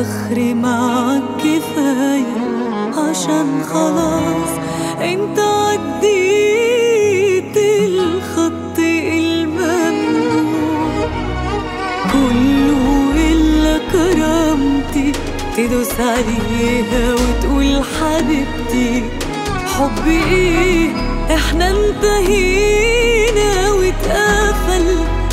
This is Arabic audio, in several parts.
اخري معاك كفاية، عشان خلاص انت عديت الخط الممنوع. كله الا كرامتي تدوس عليها وتقول حبيبتي. حب ايه احنا انتهينا واتقفل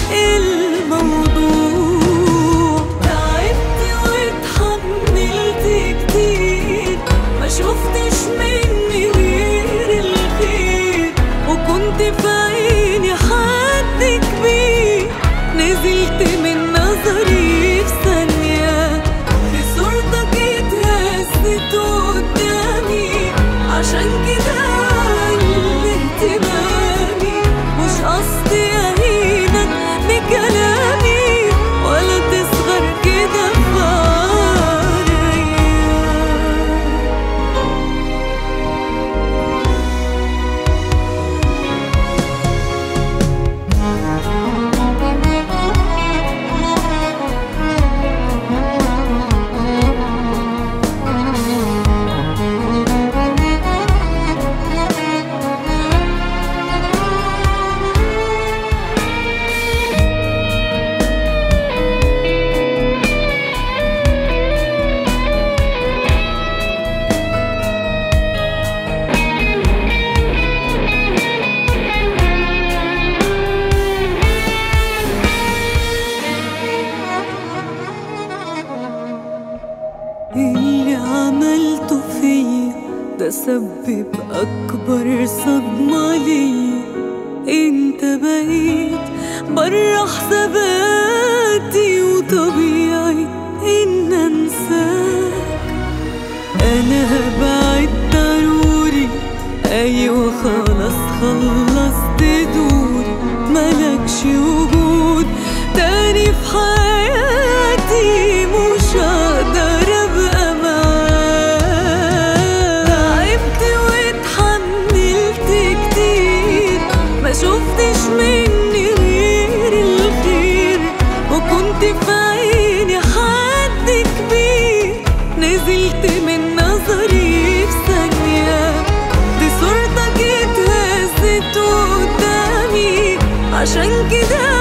الموضوع. تعبت واتحملت كتير، ما شفتش مني غير الخير، وكنت في عيني حد كبير. نزلت من نظري في ثانية، في صورتك اتهزت قدامي، عشان كده اهتمامي. مش قصدي اهينك بكلامي، ولا تصغر كده في اللي عملته فيا ده سبب أكبر صدمة ليا. انت بقيت برا حساباتي، وطبيعي ان انساك. انا هبعد ضروري، ايوه خلاص خلصت دوري. ملكش وجود تاني في حياتي، مش هقدر ابقى معاك. تعبت واتحملت كتير، ما شفتش مني غير الخير، وكنت في عيني حد كبير. نزلت من نظري في ثانية، دي صورتك اتهزت قدامي، عشان كده